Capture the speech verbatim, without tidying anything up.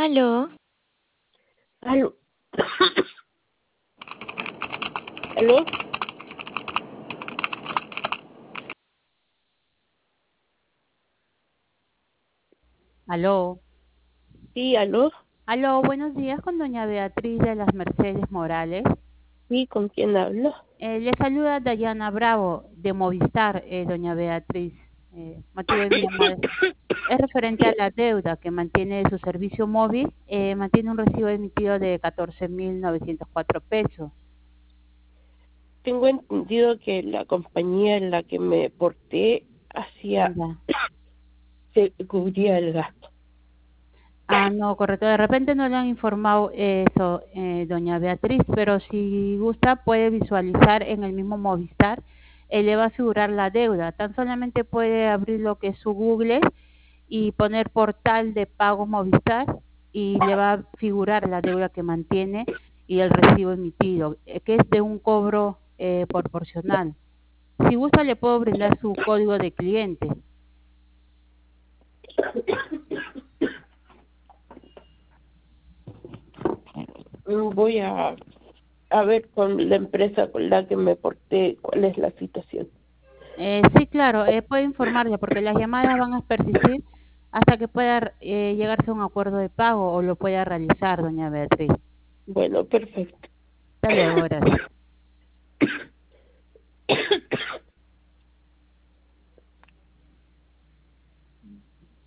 Aló, Aló. ¿Aló? Aló, Sí, aló. aló, buenos días con doña Beatriz de las Mercedes Morales. Sí, ¿con quién hablo? Eh, le saluda Dayana Bravo de Movistar, eh, doña Beatriz. Eh, motivo de mi llamada es referente a la deuda que mantiene su servicio móvil. Eh, mantiene un recibo emitido de catorce mil novecientos cuatro pesos. Tengo entendido que la compañía en la que me porté hacía, Ya. se cubría el gasto. Ah, no, correcto. De repente no le han informado eso, eh, doña Beatriz, pero si gusta puede visualizar en el mismo Movistar, eh, le va a figurar la deuda. Tan solamente puede abrir lo que es su Google y poner portal de pago Movistar y le va a figurar la deuda que mantiene y el recibo emitido, eh, que es de un cobro eh, proporcional. Si gusta le puedo brindar su código de cliente. Mm, Voy a, a ver con la empresa con la que me porté cuál es la situación. Eh, sí, claro, eh, puede informarle porque las llamadas van a persistir hasta que pueda eh, llegarse a un acuerdo de pago o lo pueda realizar, doña Beatriz. Bueno, perfecto. Hasta luego, gracias.